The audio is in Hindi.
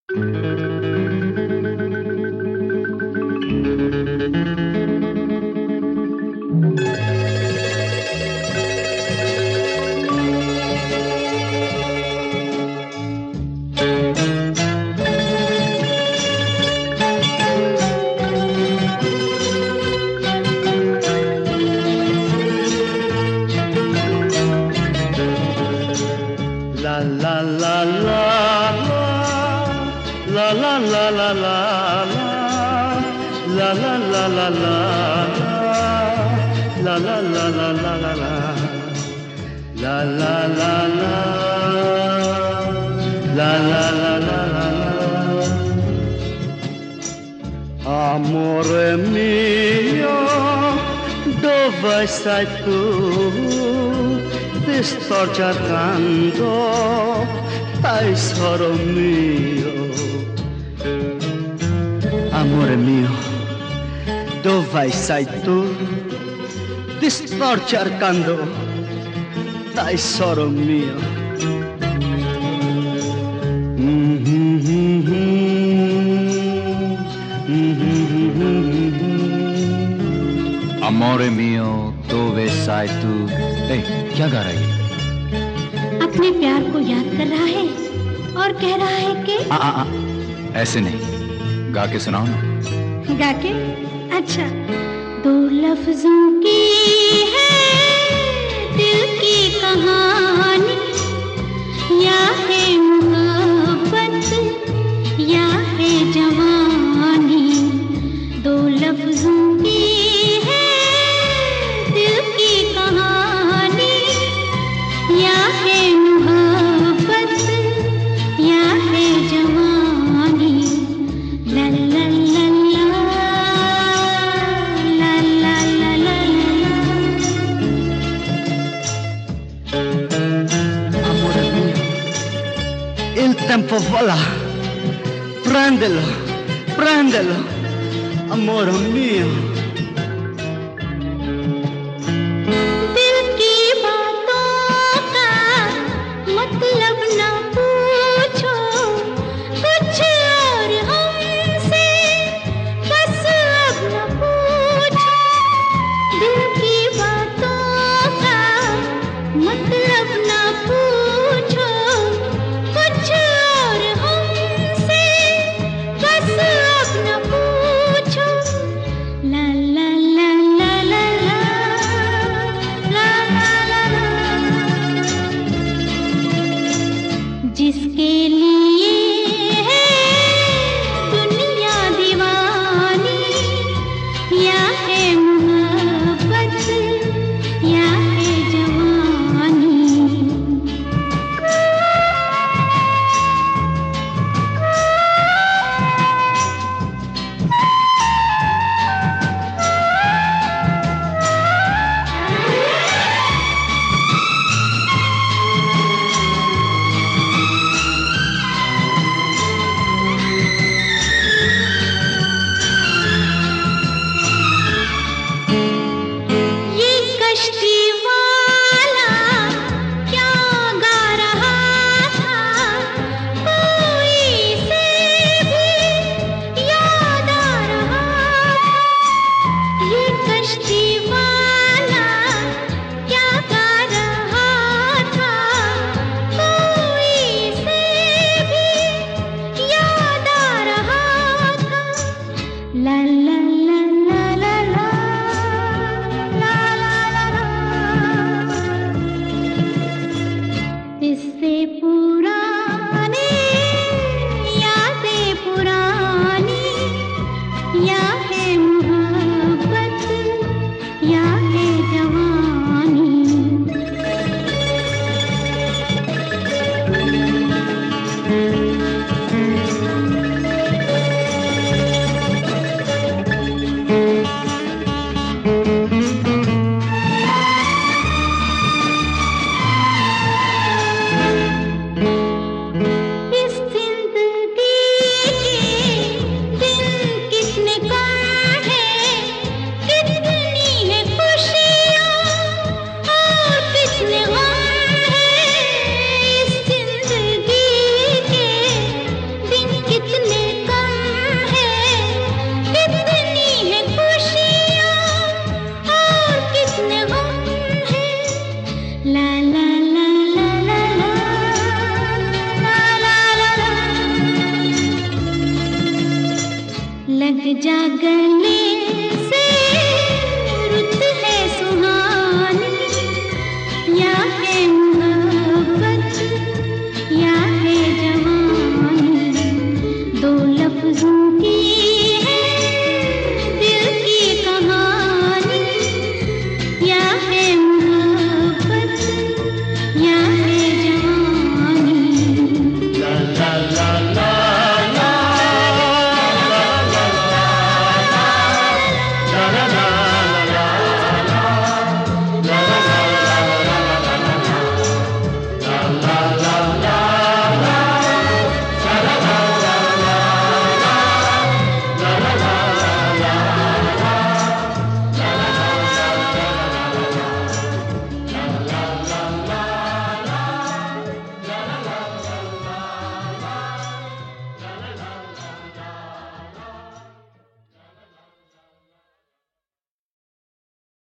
Amore mio, dove sei tu? Ti sto cercando, tesoro mio. Amore mio, dove sei tu? Ti sto cercando, tesoro mio. Amore mio, dove sei tu? क्या गा रहा है? अपने प्यार को याद कर रहा है और कह रहा है कि ऐसे नहीं, गा के सुनाओ ना। गा के? अच्छा, दो लफ्जों की है दिल की कहानी, या है मोहब्बत या है जवानी। दो लफ्जों की है दिल की कहानी, या है मोहब्बत या है जवानी। ला ला ला ला ला ला ला ला ला। Amore mio, il tempo vola, prendelo, prendelo, amore mio. दिल की बातों का मतलब न पूछो, कुछ और हमसे बस अब न पूछो। दिल की बातों का मतलब न पूछो, कुछ और हमसे बस अब न पूछो। ला जागने